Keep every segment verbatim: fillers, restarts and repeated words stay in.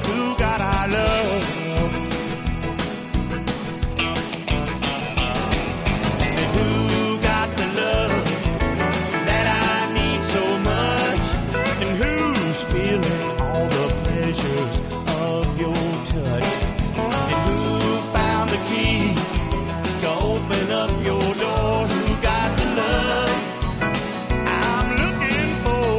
Who got our love? And who got the love that I need so much? And who's feeling all the pleasures of your touch? And who found the key to open up your door? Who got the love I'm looking for?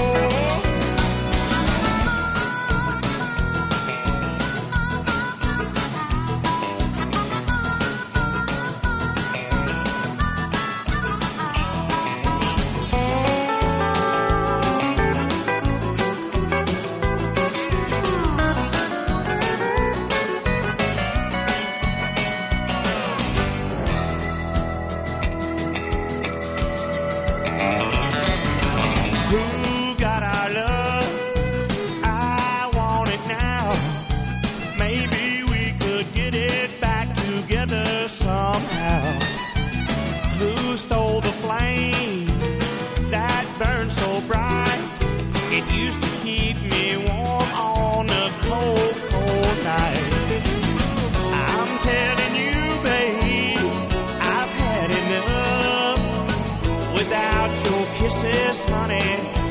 Who got our love? I want it now. Maybe we could get it back together somehow. Who stole the flame that burned so bright? It used to keep me warm on a cold, cold night. I'm telling you, babe, I've had enough. Without your kisses, honey,